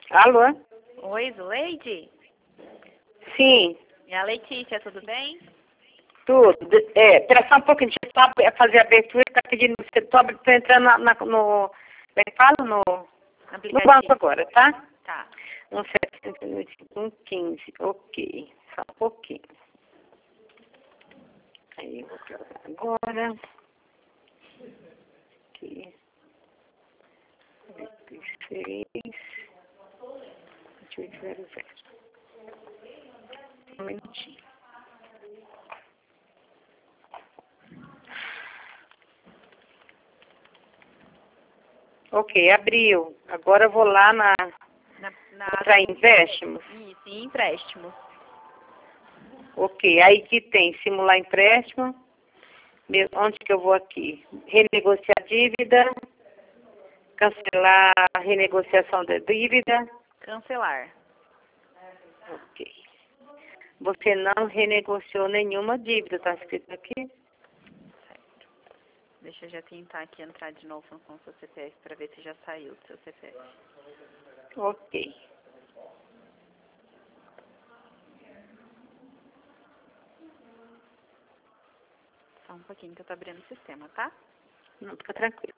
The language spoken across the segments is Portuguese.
Alô? Oi, Zuleide? Sim, É a Letícia, tudo bem? tudo. Espera só um pouquinho, deixa eu só fazer a abertura, tá pedindo você. Tô entrando no. Como é que fala? No banco Aplicativo. agora, tá? Tá. 1,715, ok. Só um pouquinho. Aí eu vou colocar agora. Aqui. 26. 2800. Um minutinho. Ok, abriu. Agora eu vou lá entrar em empréstimos. Isso, em empréstimos. Ok, aí que tem simular empréstimo. Onde que eu vou aqui? Renegociar dívida. Cancelar a renegociação da dívida. Cancelar. Ok. Você não renegociou nenhuma dívida, está escrito aqui? Certo. Deixa eu já tentar aqui entrar de novo com o seu CPF para ver se já saiu do seu CPF. Ok. Só um pouquinho que eu tô abrindo o sistema, tá? Não, fica tranquilo.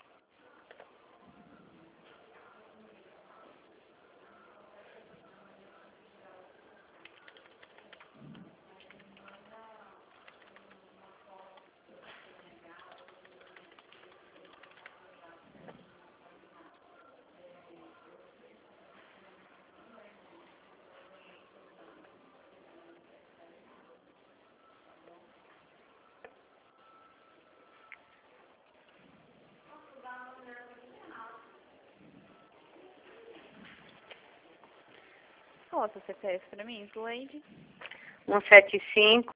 Qual é o seu CPF para mim, Zuleide? 175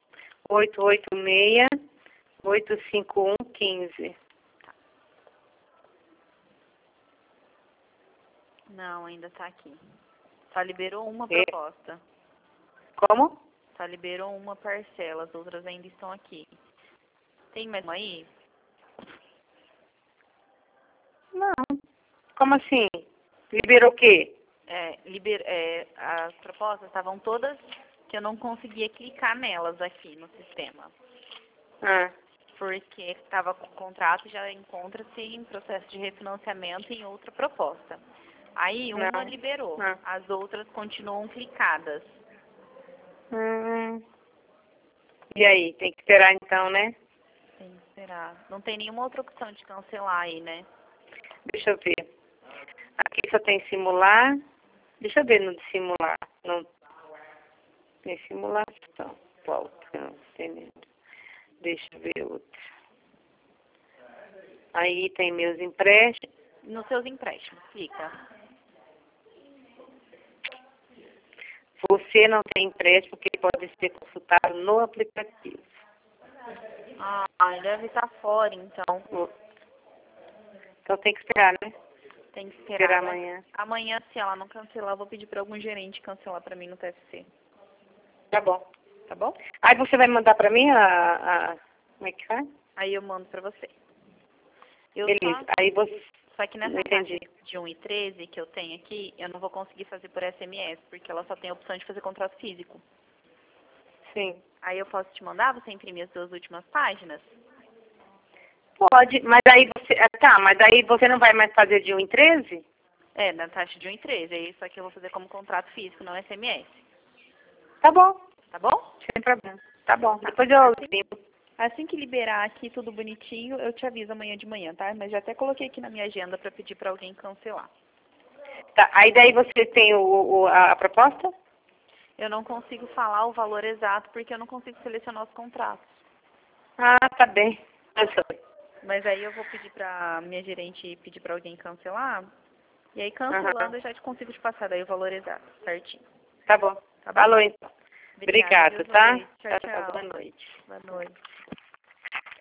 886 85115. Não, ainda tá aqui. Só liberou uma É. proposta. Como? Só liberou uma parcela, as outras ainda estão aqui. Tem mais uma aí? Não. Como assim? Liberou o quê? As propostas estavam todas que eu não conseguia clicar nelas aqui no sistema. Ah, Porque estava com o contrato e já encontra-se em processo de refinanciamento em outra proposta. Aí uma não. liberou, Não. as outras continuam clicadas. Hum. E aí? Tem que esperar então, né? Tem que esperar. Não tem nenhuma outra opção de cancelar aí, né? Deixa eu ver. Aqui só tem simular. Deixa eu ver no de simular. Não tem simulação. Volta. Não tem. Deixa eu ver outro. Aí tem meus empréstimos. Nos seus empréstimos, clica. Você não tem empréstimo que pode ser consultado no aplicativo. Ah, deve estar fora, então. Então tem que esperar, né? Tem que Esperar esperar, né? amanhã. Amanhã, se ela não cancelar, eu vou pedir para algum gerente cancelar para mim no TFC. Tá bom. Tá bom? Aí você vai mandar pra mim como é que faz? Aí eu mando para você. Beleza. Aí você... Só que Não nessa entendi. taxa de 1,13 que eu tenho aqui, eu não vou conseguir fazer por SMS, porque ela só tem a opção de fazer contrato físico. Sim. Aí eu posso te mandar, você imprimir as 2 últimas páginas? Pode, mas aí você... Tá, mas aí você não vai mais fazer de 1 em 13? É, na taxa de 1,13. Aí isso aqui eu vou fazer como contrato físico, não SMS. Tá bom. Tá bom? Sem problema. Tá bom. Tá. Depois eu limpo. Assim que liberar aqui tudo bonitinho, eu te aviso amanhã de manhã, tá? Mas já até coloquei aqui na minha agenda para pedir para alguém cancelar. Tá, aí daí você tem a proposta? Eu não consigo falar o valor exato porque eu não consigo selecionar os contratos. Ah, tá bem. Mas aí eu vou pedir pra minha gerente pedir para alguém cancelar. E aí cancelando eu já te consigo te passar daí o valor exato, certinho. Tá bom. Tá bom? Falou então. Obrigada, Obrigado, viu, tá? Zuleide? Tchau, tchau. Boa noite. Boa noite.